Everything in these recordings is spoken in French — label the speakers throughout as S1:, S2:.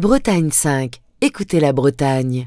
S1: Bretagne 5, écoutez la Bretagne.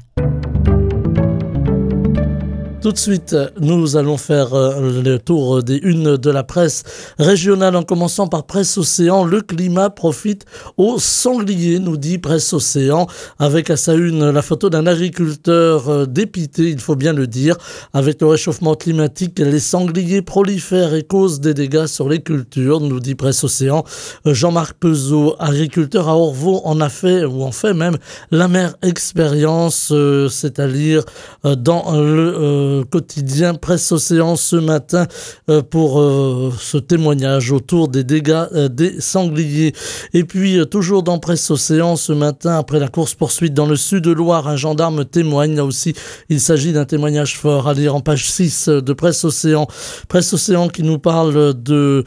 S2: Tout de suite, nous allons faire le tour des unes de la presse régionale en commençant par Presse Océan. Le climat profite aux sangliers, nous dit Presse Océan, avec à sa une la photo d'un agriculteur dépité, il faut bien le dire. Avec le réchauffement climatique, les sangliers prolifèrent et causent des dégâts sur les cultures, nous dit Presse Océan. Jean-Marc Peuzot, agriculteur à Orvaux, en fait même l'amère expérience, c'est à lire dans le quotidien Presse Océan ce matin pour ce témoignage autour des dégâts des sangliers. Et puis toujours dans Presse Océan ce matin, après la course-poursuite dans le sud-de-Loire, un gendarme témoigne. Là aussi, il s'agit d'un témoignage fort à lire en page 6 de Presse Océan. Presse Océan qui nous parle de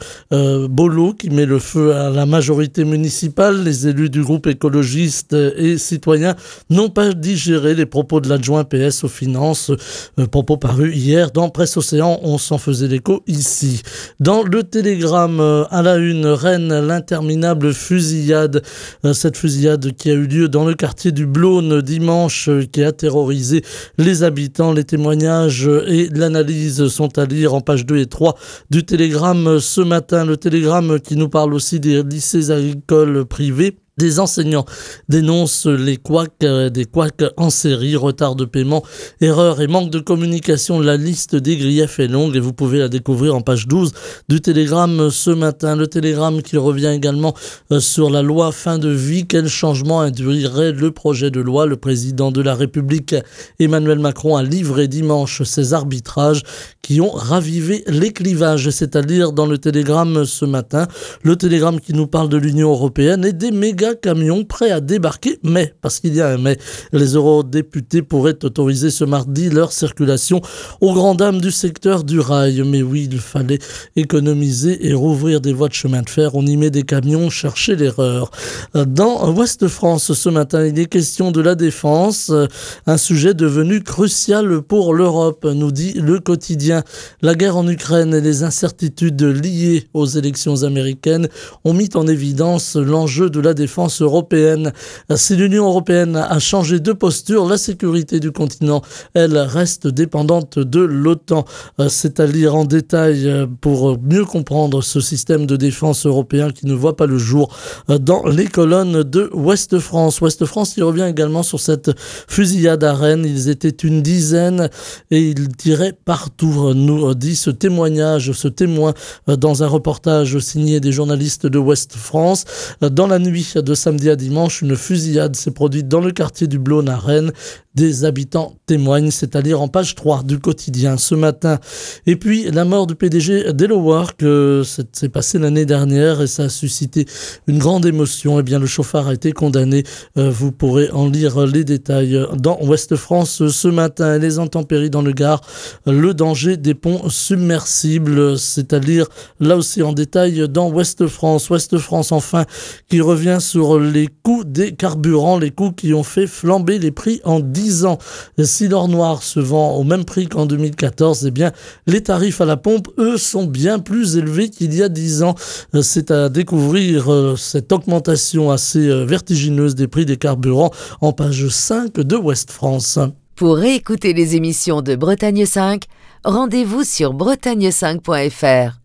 S2: Bolo qui met le feu à la majorité municipale. Les élus du groupe écologiste et citoyen n'ont pas digéré les propos de l'adjoint PS aux finances, propos parus hier dans Presse Océan, on s'en faisait l'écho ici. Dans le Télégramme, à la une, Rennes, l'interminable fusillade. Cette fusillade qui a eu lieu dans le quartier du Blône dimanche, qui a terrorisé les habitants. Les témoignages et l'analyse sont à lire en pages 2 et 3 du Télégramme ce matin. Le Télégramme qui nous parle aussi des lycées agricoles privés. Des enseignants dénoncent les couacs, des couacs en série, retard de paiement, erreurs et manque de communication. La liste des griefs est longue et vous pouvez la découvrir en page 12 du Télégramme ce matin. Le Télégramme qui revient également sur la loi fin de vie. Quel changement induirait le projet de loi? Le président de la République, Emmanuel Macron, a livré dimanche ses arbitrages qui ont ravivé les clivages. C'est à lire dans le Télégramme ce matin. Le Télégramme qui nous parle de l'Union européenne et des méga camions prêts à débarquer, mais, parce qu'il y a un mais, les eurodéputés pourraient autoriser ce mardi leur circulation aux grandes dames du secteur du rail. Mais oui, il fallait économiser et rouvrir des voies de chemin de fer. On y met des camions, chercher l'erreur. Dans Ouest France, ce matin, il est question de la défense, un sujet devenu crucial pour l'Europe, nous dit le quotidien. La guerre en Ukraine et les incertitudes liées aux élections américaines ont mis en évidence l'enjeu de la défense européenne. Si l'Union européenne a changé de posture, la sécurité du continent, elle, reste dépendante de l'OTAN. C'est à lire en détail pour mieux comprendre ce système de défense européen qui ne voit pas le jour dans les colonnes de Ouest France. Ouest France qui revient également sur cette fusillade à Rennes. Ils étaient une dizaine et ils tiraient partout, nous dit ce témoignage, ce témoin dans un reportage signé des journalistes de Ouest France. Dans la nuit de samedi à dimanche, une fusillade s'est produite dans le quartier du Blône à Rennes. Des habitants témoignent, c'est à lire en page 3 du quotidien ce matin. Et puis la mort du PDG d'HelloWork, s'est passé l'année dernière et ça a suscité une grande émotion. Eh bien, le chauffard a été condamné. Vous pourrez en lire les détails dans Ouest France ce matin. Les intempéries dans le Gard, le danger des ponts submersibles, c'est à lire là aussi en détail dans Ouest France. Ouest France enfin qui revient sur les coûts des carburants, les coûts qui ont fait flamber les prix en 10 ans. Si l'or noir se vend au même prix qu'en 2014, eh bien, les tarifs à la pompe, eux, sont bien plus élevés qu'il y a 10 ans. C'est à découvrir cette augmentation assez vertigineuse des prix des carburants en page 5 de Ouest France.
S1: Pour réécouter les émissions de Bretagne 5, rendez-vous sur bretagne5.fr.